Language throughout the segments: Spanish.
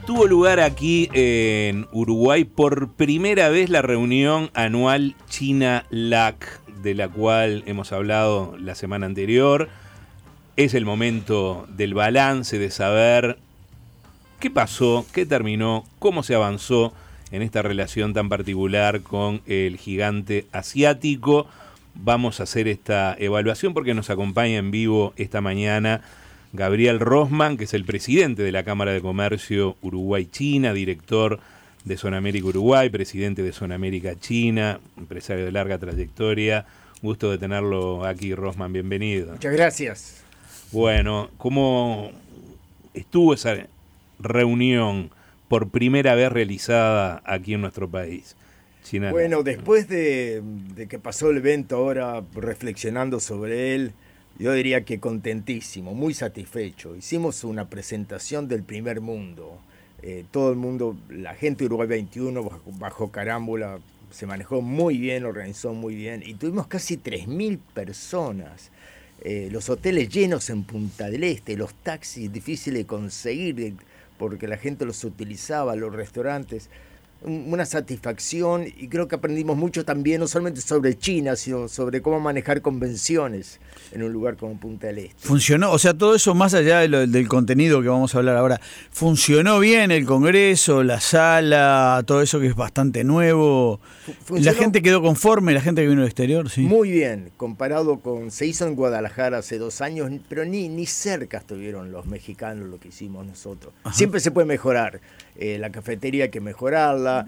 tuvo lugar aquí en Uruguay por primera vez la reunión anual China-LAC, de la cual hemos hablado la semana anterior. Es el momento del balance, de saber qué pasó, qué terminó, cómo se avanzó en esta relación tan particular con el gigante asiático. Vamos a hacer esta evaluación porque nos acompaña en vivo esta mañana Gabriel Rosman, que es el presidente de la Cámara de Comercio Uruguay-China, director de Zona América Uruguay, presidente de Zona América China, empresario de larga trayectoria. Gusto de tenerlo aquí, Rosman, bienvenido. Muchas gracias. Bueno, ¿cómo estuvo esa reunión por primera vez realizada aquí en nuestro país? China. Bueno, después de que pasó el evento, ahora reflexionando sobre él, yo diría que contentísimo, muy satisfecho. Hicimos una presentación del primer mundo. Todo el mundo, la gente de Uruguay 21 bajo carámbula, se manejó muy bien, organizó muy bien. Y tuvimos casi 3.000 personas. Los hoteles llenos en Punta del Este, los taxis difíciles de conseguir porque la gente los utilizaba, los restaurantes. Una satisfacción, y creo que aprendimos mucho también, no solamente sobre China, sino sobre cómo manejar convenciones en un lugar como Punta del Este. Funcionó, o sea, todo eso más allá del contenido que vamos a hablar ahora, ¿funcionó bien el Congreso, la sala, todo eso que es bastante nuevo? ¿La gente quedó conforme, la gente que vino del exterior? Sí. Muy bien, comparado con, se hizo en Guadalajara hace 2 años, pero ni cerca estuvieron los mexicanos lo que hicimos nosotros. Ajá. Siempre se puede mejorar, la cafetería hay que mejorarla,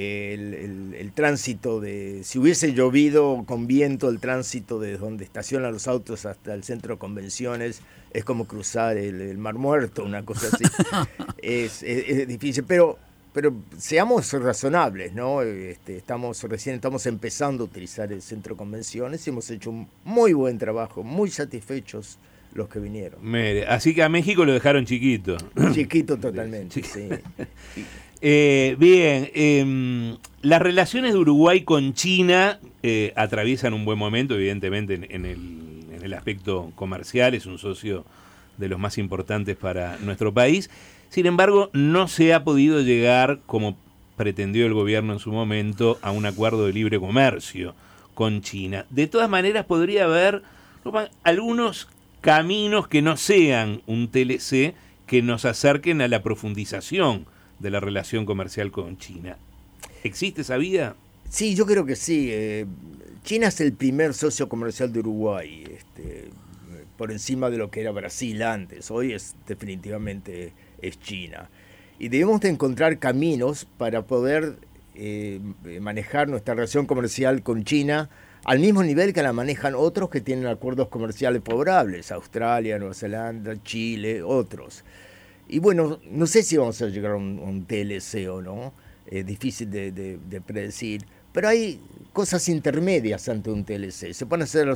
el tránsito si hubiese llovido con viento, el tránsito de donde estacionan los autos hasta el centro de convenciones es como cruzar el Mar Muerto, una cosa así. es difícil, pero seamos razonables, ¿no? Recién estamos empezando a utilizar el centro de convenciones y hemos hecho un muy buen trabajo, muy satisfechos los que vinieron. Mire, así que a México lo dejaron chiquito. Chiquito totalmente, sí. Bien, las relaciones de Uruguay con China atraviesan un buen momento, evidentemente en el aspecto comercial, es un socio de los más importantes para nuestro país. Sin embargo, no se ha podido llegar, como pretendió el gobierno en su momento, a un acuerdo de libre comercio con China. De todas maneras, podría haber algunos caminos que no sean un TLC que nos acerquen a la profundización de la relación comercial con China. ¿Existe esa vía? Sí, yo creo que sí. China es el primer socio comercial de Uruguay, por encima de lo que era Brasil antes. Hoy definitivamente es China. Y debemos de encontrar caminos para poder manejar nuestra relación comercial con China al mismo nivel que la manejan otros que tienen acuerdos comerciales favorables, Australia, Nueva Zelanda, Chile, otros. Y bueno, no sé si vamos a llegar a un TLC o no, es difícil de predecir, pero hay cosas intermedias ante un TLC. Se puede hacer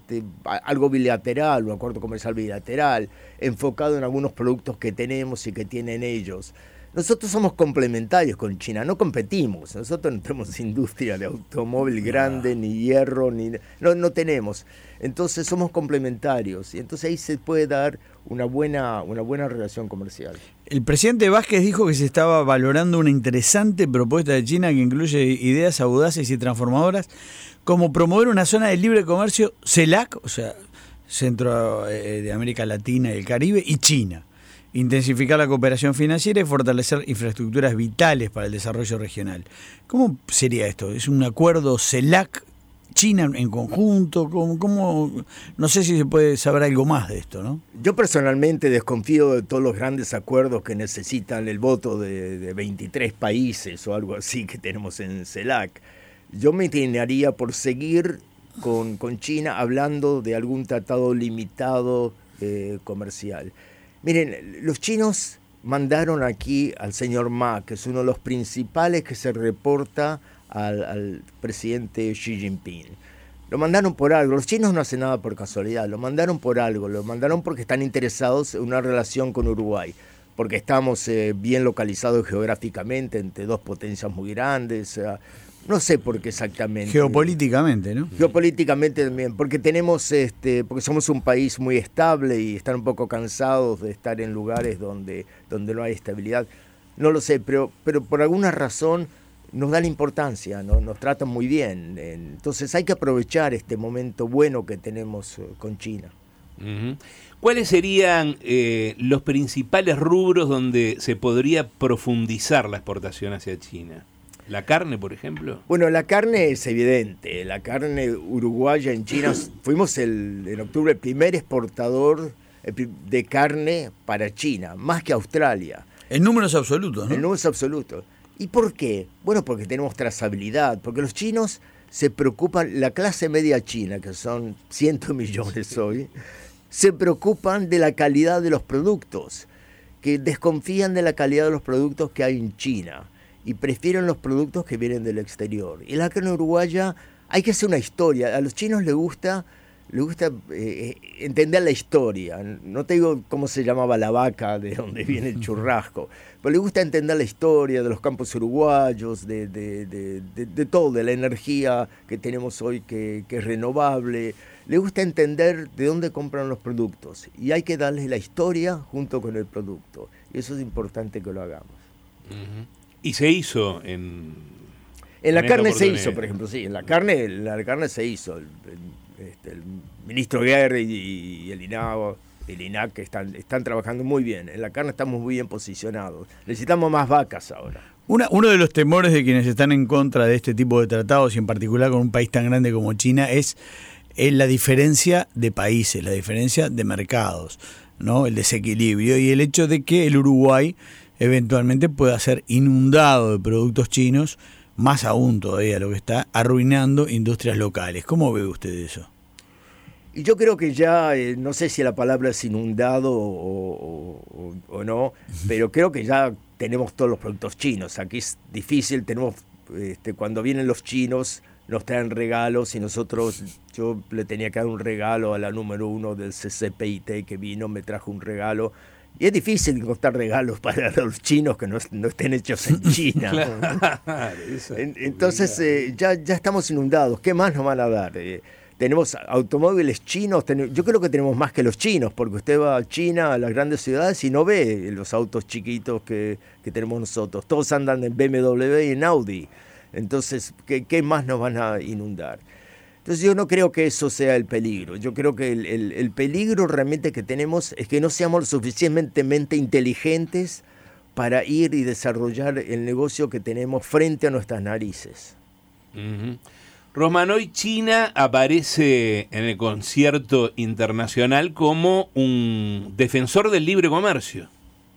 algo bilateral, un acuerdo comercial bilateral, enfocado en algunos productos que tenemos y que tienen ellos. Nosotros somos complementarios con China, no competimos. Nosotros no tenemos industria de automóvil grande, ni hierro, no tenemos. Entonces somos complementarios y entonces ahí se puede dar una buena relación comercial. El presidente Vázquez dijo que se estaba valorando una interesante propuesta de China que incluye ideas audaces y transformadoras, como promover una zona de libre comercio CELAC, o sea, Centro de América Latina y el Caribe, y China. Intensificar la cooperación financiera y fortalecer infraestructuras vitales para el desarrollo regional. ¿Cómo sería esto? ¿Es un acuerdo CELAC-China en conjunto? ¿Cómo? No sé si se puede saber algo más de esto, ¿no? Yo personalmente desconfío de todos los grandes acuerdos que necesitan el voto de 23 países o algo así que tenemos en CELAC. Yo me inclinaría por seguir con China hablando de algún tratado limitado comercial. Miren, los chinos mandaron aquí al señor Ma, que es uno de los principales que se reporta al presidente Xi Jinping. Lo mandaron por algo. Los chinos no hacen nada por casualidad. Lo mandaron por algo. Lo mandaron porque están interesados en una relación con Uruguay. Porque estamos bien localizados geográficamente entre dos potencias muy grandes. No sé por qué exactamente. Geopolíticamente, ¿no? Geopolíticamente también, porque porque somos un país muy estable y están un poco cansados de estar en lugares donde no hay estabilidad. No lo sé, pero por alguna razón nos da la importancia, ¿no? Nos tratan muy bien. Entonces hay que aprovechar este momento bueno que tenemos con China. Uh-huh. ¿Cuáles serían los principales rubros donde se podría profundizar la exportación hacia China? ¿La carne, por ejemplo? Bueno, la carne es evidente. La carne uruguaya en China, fuimos en octubre el primer exportador de carne para China, más que Australia. En números absolutos, ¿no? En números absolutos. ¿Y por qué? Bueno, porque tenemos trazabilidad, porque los chinos se preocupan, la clase media china, que son 100 millones hoy, se preocupan de la calidad de los productos, que desconfían de la calidad de los productos que hay en China y prefieren los productos que vienen del exterior. Y la carne uruguaya, hay que hacer una historia. A los chinos les gusta entender la historia. No te digo cómo se llamaba la vaca, de dónde viene el churrasco, pero les gusta entender la historia de los campos uruguayos, de todo, de la energía que tenemos hoy que es renovable. Les gusta entender de dónde compran los productos y hay que darles la historia junto con el producto. Y eso es importante que lo hagamos. Uh-huh. Y se hizo en la carne se hizo, por ejemplo, sí, en la carne se hizo. El ministro Guerra y el INAC que están trabajando muy bien. En la carne estamos muy bien posicionados. Necesitamos más vacas ahora. Uno de los temores de quienes están en contra de este tipo de tratados, y en particular con un país tan grande como China, es la diferencia de países, la diferencia de mercados, ¿no? El desequilibrio y el hecho de que el Uruguay eventualmente pueda ser inundado de productos chinos, más aún todavía lo que está arruinando industrias locales. ¿Cómo ve usted eso? Y yo creo que ya, no sé si la palabra es inundado o no, pero creo que ya tenemos todos los productos chinos. Aquí es difícil, tenemos cuando vienen los chinos nos traen regalos y yo le tenía que dar un regalo a la número 1 del CCPIT que vino, me trajo un regalo. Y es difícil encontrar regalos para los chinos que no estén hechos en China. Claro, entonces ya estamos inundados. ¿Qué más nos van a dar? Tenemos automóviles chinos. Yo creo que tenemos más que los chinos, porque usted va a China, a las grandes ciudades, y no ve los autos chiquitos que tenemos nosotros. Todos andan en BMW y en Audi. Entonces, ¿qué más nos van a inundar? Entonces yo no creo que eso sea el peligro. Yo creo que el peligro realmente que tenemos es que no seamos lo suficientemente inteligentes para ir y desarrollar el negocio que tenemos frente a nuestras narices. Uh-huh. Rosman, hoy China aparece en el concierto internacional como un defensor del libre comercio.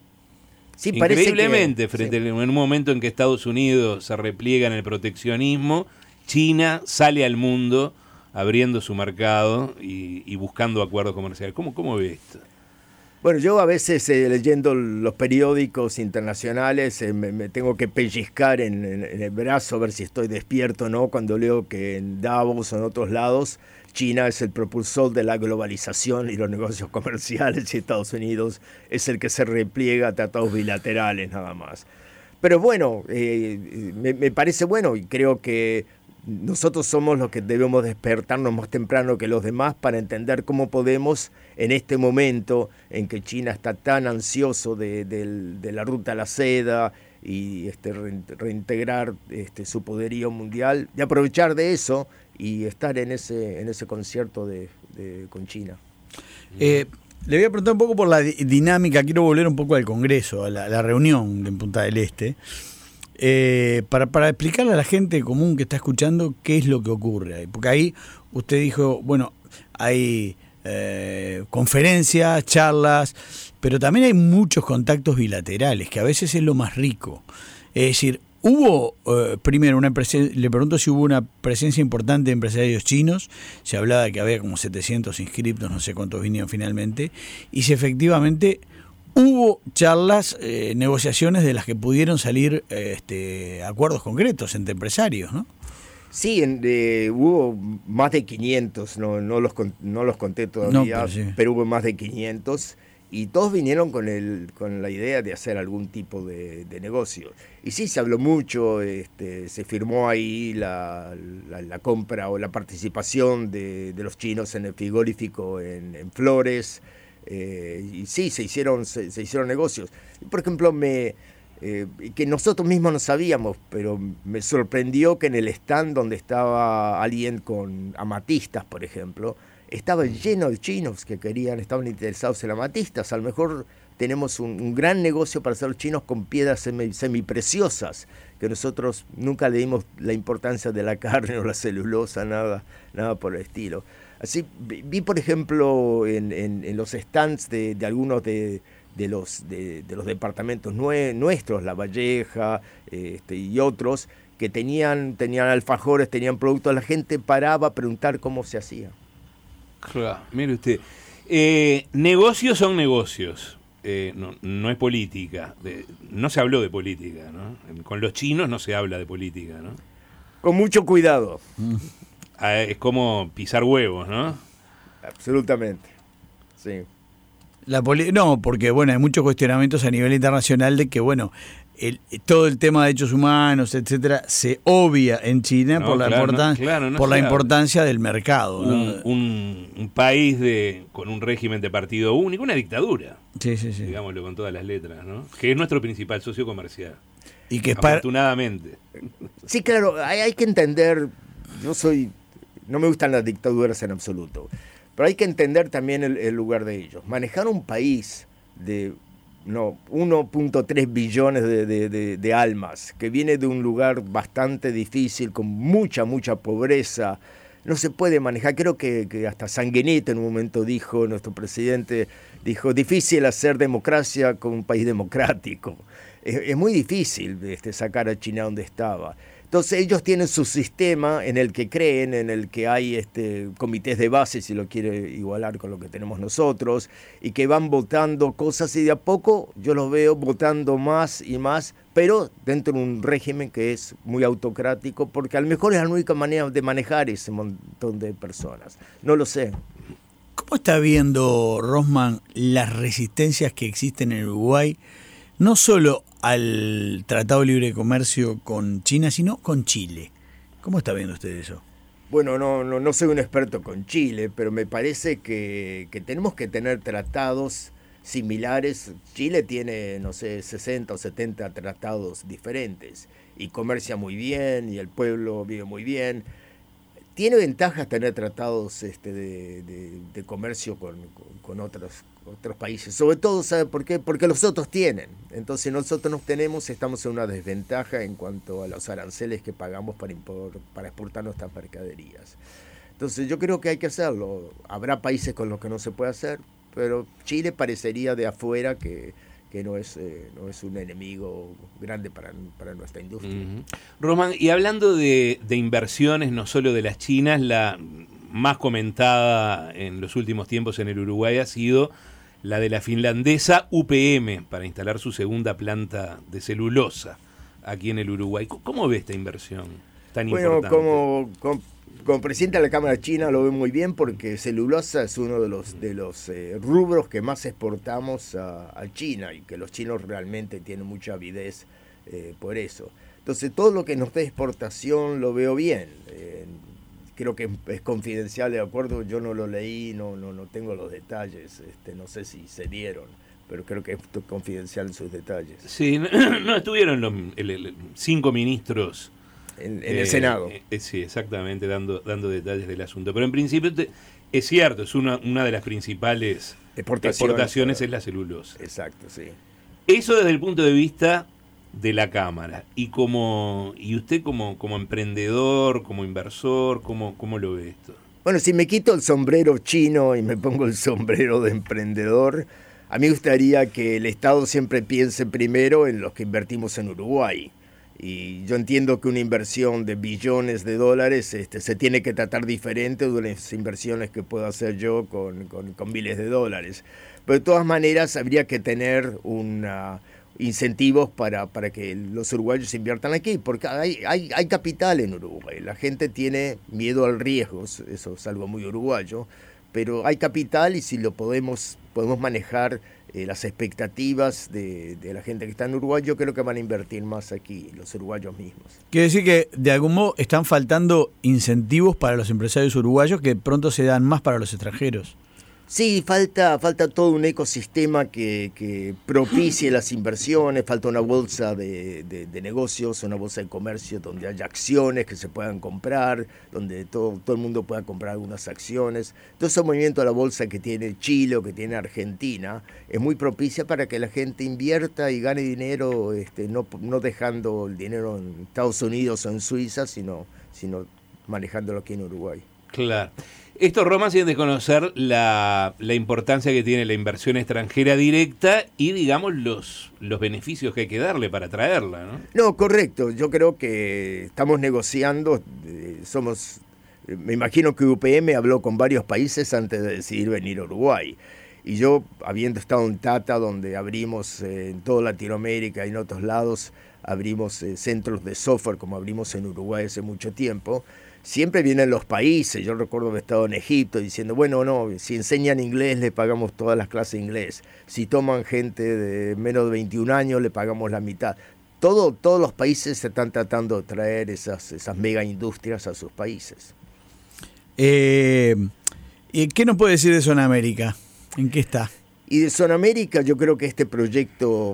Sí, increíblemente, parece en un momento en que Estados Unidos se repliega en el proteccionismo, China sale al mundo abriendo su mercado y buscando acuerdos comerciales. ¿Cómo ve esto? Bueno, yo a veces leyendo los periódicos internacionales me tengo que pellizcar en el brazo a ver si estoy despierto o no cuando leo que en Davos o en otros lados China es el propulsor de la globalización y los negocios comerciales y Estados Unidos es el que se repliega a tratados bilaterales nada más. Pero bueno, me parece bueno y creo que nosotros somos los que debemos despertarnos más temprano que los demás para entender cómo podemos, en este momento en que China está tan ansioso de la ruta a la seda y reintegrar su poderío mundial, de aprovechar de eso y estar en ese concierto con China. Le voy a preguntar un poco por la dinámica, quiero volver un poco al Congreso, a la reunión en Punta del Este. Para explicarle a la gente común que está escuchando qué es lo que ocurre ahí. Porque ahí usted dijo, bueno, hay conferencias, charlas, pero también hay muchos contactos bilaterales, que a veces es lo más rico. Es decir, hubo, primero, le pregunto si hubo una presencia importante de empresarios chinos, se hablaba de que había como 700 inscriptos, no sé cuántos vinieron finalmente, y si efectivamente hubo charlas, negociaciones de las que pudieron salir acuerdos concretos entre empresarios, ¿no? Sí, hubo más de 500, no los conté todavía, pero hubo más de 500 y todos vinieron con la idea de hacer algún tipo de negocio. Y sí, se habló mucho, se firmó ahí la compra o la participación de los chinos en el frigorífico en Flores. Y sí, se hicieron negocios. Por ejemplo, y que nosotros mismos no sabíamos, pero me sorprendió que en el stand donde estaba alguien con amatistas, por ejemplo, estaba lleno de chinos que estaban interesados en amatistas. A lo mejor tenemos un gran negocio para hacer los chinos con piedras semipreciosas, que nosotros nunca le dimos la importancia de la carne o la celulosa, nada por el estilo. Así vi, por ejemplo, en los stands de algunos de los departamentos nuestros, La Valleja y otros, que tenían alfajores, tenían productos, la gente paraba a preguntar cómo se hacía. Claro, mire usted, negocios son negocios, no es política, no se habló de política, ¿no? Con los chinos no se habla de política, ¿no? Con mucho cuidado. Es como pisar huevos, ¿no? Absolutamente, sí. No, porque bueno, hay muchos cuestionamientos a nivel internacional de que bueno, todo el tema de derechos humanos, etcétera, se obvia en China por la importancia del mercado, ¿no? Un país con un régimen de partido único, una dictadura. Sí. Digámoslo con todas las letras, ¿no? Que es nuestro principal socio comercial. Y que afortunadamente. Sí, claro, hay que entender, no me gustan las dictaduras en absoluto, pero hay que entender también el lugar de ellos. Manejar un país de 1.3 billones de almas, que viene de un lugar bastante difícil, con mucha pobreza, no se puede manejar. Creo que hasta Sanguinetti en un momento nuestro presidente dijo, difícil hacer democracia con un país democrático. Es muy difícil sacar a China donde estaba. Entonces ellos tienen su sistema en el que creen, en el que hay comités de base, si lo quiere igualar con lo que tenemos nosotros, y que van votando cosas y de a poco yo los veo votando más y más, pero dentro de un régimen que es muy autocrático, porque a lo mejor es la única manera de manejar ese montón de personas. No lo sé. ¿Cómo está viendo Rosman las resistencias que existen en Uruguay, no solo al Tratado de Libre Comercio con China, sino con Chile? ¿Cómo está viendo usted eso? Bueno, no soy un experto con Chile, pero me parece que tenemos que tener tratados similares. Chile tiene, 60 o 70 tratados diferentes y comercia muy bien y el pueblo vive muy bien. Tiene ventajas tener tratados de comercio con otros países, sobre todo, ¿sabe por qué? Porque los otros tienen. Entonces nosotros no tenemos, estamos en una desventaja en cuanto a los aranceles que pagamos para exportar nuestras mercaderías. Entonces yo creo que hay que hacerlo. Habrá países con los que no se puede hacer, pero Chile parecería de afuera que no es un enemigo grande para nuestra industria. Uh-huh. Rosman, y hablando de inversiones, no solo de las chinas, la más comentada en los últimos tiempos en el Uruguay ha sido la de la finlandesa UPM para instalar su segunda planta de celulosa aquí en el Uruguay. ¿Cómo ve esta inversión tan importante? Como presidente de la Cámara China lo veo muy bien porque celulosa es uno de los rubros que más exportamos a China y que los chinos realmente tienen mucha avidez por eso. Entonces todo lo que nos dé exportación lo veo bien. Creo que es confidencial, de acuerdo, yo no lo leí, no tengo los detalles, no sé si se dieron, pero creo que es confidencial en sus detalles. Sí, no estuvieron los 5 ministros en el Senado. Sí, exactamente, dando detalles del asunto. Pero en principio es cierto, es una de las principales exportaciones es la celulosa. Exacto, sí. Eso desde el punto de vista de la Cámara. Y usted como emprendedor, como inversor, ¿cómo lo ve esto? Bueno, si me quito el sombrero chino y me pongo el sombrero de emprendedor, a mí me gustaría que el Estado siempre piense primero en los que invertimos en Uruguay. Y yo entiendo que una inversión de billones de dólares se tiene que tratar diferente de las inversiones que puedo hacer yo con miles de dólares. Pero de todas maneras habría que tener incentivos para que los uruguayos inviertan aquí, porque hay capital en Uruguay. La gente tiene miedo al riesgo, eso es algo muy uruguayo, pero hay capital y si lo podemos manejar las expectativas de la gente que está en Uruguay, yo creo que van a invertir más aquí, los uruguayos mismos. Quiere decir que de algún modo están faltando incentivos para los empresarios uruguayos que pronto se dan más para los extranjeros. Sí, falta todo un ecosistema que propicie las inversiones, falta una bolsa de negocios, una bolsa de comercio donde haya acciones que se puedan comprar, donde todo el mundo pueda comprar algunas acciones. Todo ese movimiento de la bolsa que tiene Chile o que tiene Argentina es muy propicia para que la gente invierta y gane dinero, no dejando el dinero en Estados Unidos o en Suiza, sino manejándolo aquí en Uruguay. Claro. Esto, Roma, sin desconocer la importancia que tiene la inversión extranjera directa y, digamos, los beneficios que hay que darle para traerla, ¿no? No, correcto. Yo creo que estamos negociando, me imagino que UPM habló con varios países antes de decidir venir a Uruguay. Y yo, habiendo estado en Tata, donde abrimos en toda Latinoamérica y en otros lados, abrimos centros de software como abrimos en Uruguay hace mucho tiempo, siempre vienen los países. Yo recuerdo haber estado en Egipto diciendo, bueno, no, si enseñan inglés le pagamos todas las clases de inglés. Si toman gente de menos de 21 años le pagamos la mitad. Todos los países se están tratando de traer esas mega industrias a sus países. ¿Y qué nos puede decir de Zona América? ¿En qué está? Y de Zona América yo creo que este proyecto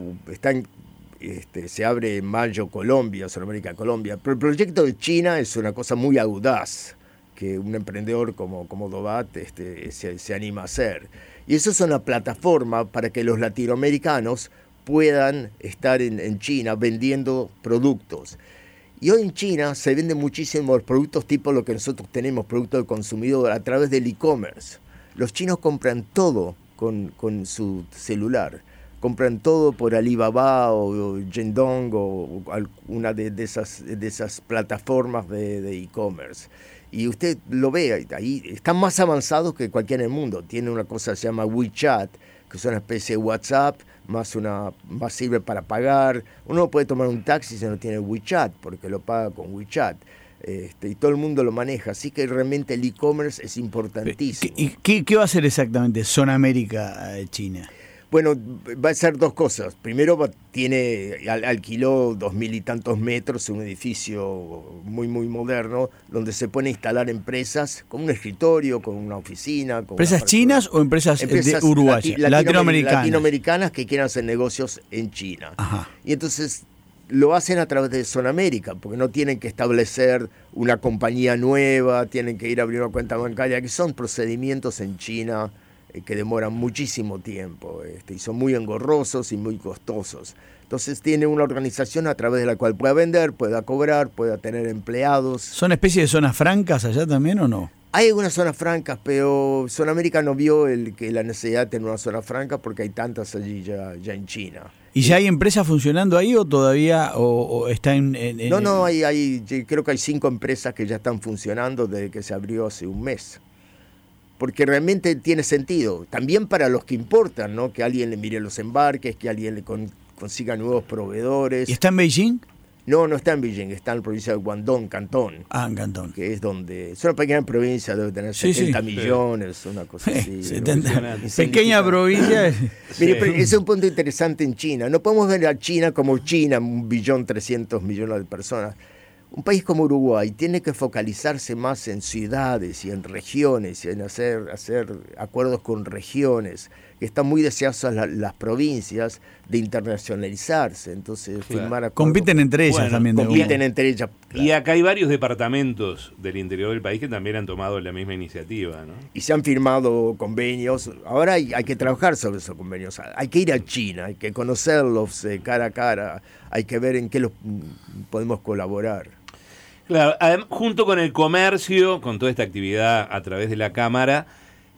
se abre en mayo Zona América Colombia, pero el proyecto de China es una cosa muy audaz que un emprendedor como Dobat se anima a hacer. Y eso es una plataforma para que los latinoamericanos puedan estar en China vendiendo productos. Y hoy en China se venden muchísimos productos tipo lo que nosotros tenemos, productos del consumidor, a través del e-commerce. Los chinos compran todo con su celular. Compran todo por Alibaba o Jendong o una de esas plataformas de e-commerce. Y usted lo ve, ahí están más avanzados que cualquiera en el mundo. Tiene una cosa que se llama WeChat, que es una especie de WhatsApp, más sirve para pagar. Uno no puede tomar un taxi si no tiene WeChat, porque lo paga con WeChat. Y todo el mundo lo maneja, así que realmente el e-commerce es importantísimo. ¿Y qué va a hacer exactamente Zona América China? Bueno, va a ser dos cosas. Primero alquiló 2.000 y tantos metros, un edificio muy muy moderno, donde se pueden instalar empresas con un escritorio, con una oficina. ¿Empresas chinas o empresas de uruguayas? Latinoamericanas que quieran hacer negocios en China. Ajá. Y entonces lo hacen a través de Zona América, porque no tienen que establecer una compañía nueva, tienen que ir a abrir una cuenta bancaria, que son procedimientos en China que demoran muchísimo tiempo y son muy engorrosos y muy costosos. Entonces tiene una organización a través de la cual pueda vender, pueda cobrar, pueda tener empleados. ¿Son especies de zonas francas allá también o no? Hay algunas zonas francas, pero Zona América no vio la necesidad de tener una zona franca porque hay tantas allí ya en China. ¿Y ya hay empresas funcionando ahí o todavía o está en No, creo que hay 5 empresas que ya están funcionando desde que se abrió hace un mes. Porque realmente tiene sentido, también para los que importan, ¿no? Que alguien le mire los embarques, que alguien le consiga nuevos proveedores. ¿Y está en Beijing? No está en Beijing, está en la provincia de Guangdong, Cantón. En Cantón. Que es donde... Es una pequeña provincia, debe tener 70 millones, una cosa así. 70. Pequeña provincia. Mire, pero ese es un punto interesante en China. No podemos ver a China como China, 1.300.000.000 de personas. Un país como Uruguay tiene que focalizarse más en ciudades y en regiones, y en hacer acuerdos con regiones, que están muy deseosas las provincias de internacionalizarse. Entonces, firmar acuerdos. Compiten entre ellas también. Compiten entre ellas. Claro. Y acá hay varios departamentos del interior del país que también han tomado la misma iniciativa, ¿no? Y se han firmado convenios. Ahora hay que trabajar sobre esos convenios. Hay que ir a China, hay que conocerlos cara a cara, hay que ver en qué los podemos colaborar. Claro, junto con el comercio, con toda esta actividad a través de la Cámara,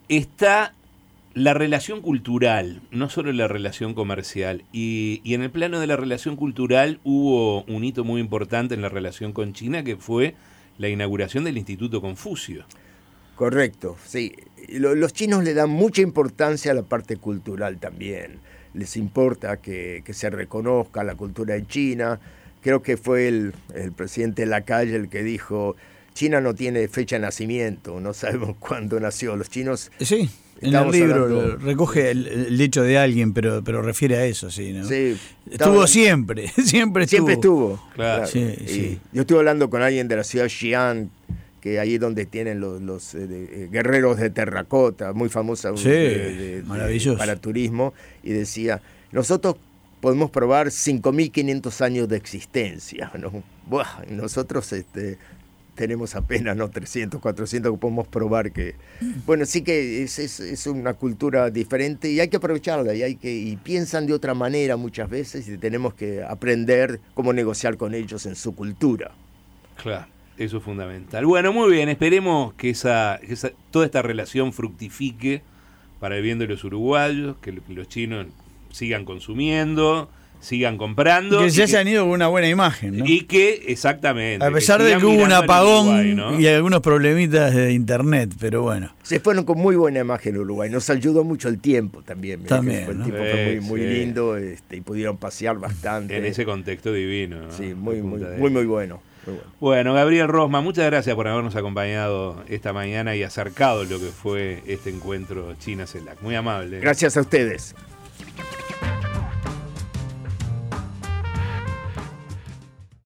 está la relación cultural, no solo la relación comercial. Y en el plano de la relación cultural hubo un hito muy importante en la relación con China, que fue la inauguración del Instituto Confucio. Correcto, sí. Los chinos le dan mucha importancia a la parte cultural también. Les importa que se reconozca la cultura de China. Creo que fue el presidente Lacalle el que dijo, China no tiene fecha de nacimiento, no sabemos cuándo nació. Los chinos... Sí, en el libro recoge el hecho de alguien, pero refiere a eso, sí, ¿no? Sí. Estuvo siempre estuvo. Siempre estuvo. Claro. Sí. Yo estuve hablando con alguien de la ciudad de Xi'an, que ahí es donde tienen los guerreros de terracota, muy famosa maravilloso. Para turismo, y decía, nosotros podemos probar 5.500 años de existencia, ¿no? Buah, nosotros tenemos apenas 300, 400 que podemos probar que... Bueno, sí que es una cultura diferente y hay que aprovecharla y piensan de otra manera muchas veces y tenemos que aprender cómo negociar con ellos en su cultura. Claro, eso es fundamental. Bueno, muy bien, esperemos que toda esta relación fructifique para el bien de los uruguayos, que los chinos sigan consumiendo, sigan comprando. Que se hayan ido con una buena imagen, ¿no? Y que, exactamente. A pesar de que hubo un apagón Uruguay, ¿no? Y algunos problemitas de internet, pero bueno. Se fueron con muy buena imagen Uruguay. Nos ayudó mucho el tiempo también. También, el ¿no? tiempo fue muy lindo y pudieron pasear bastante. En ese contexto divino, ¿no? Sí, muy bueno. Bueno, Gabriel Rosma, muchas gracias por habernos acompañado esta mañana y acercado lo que fue este encuentro China-CELAC. Muy amable. Gracias a ustedes.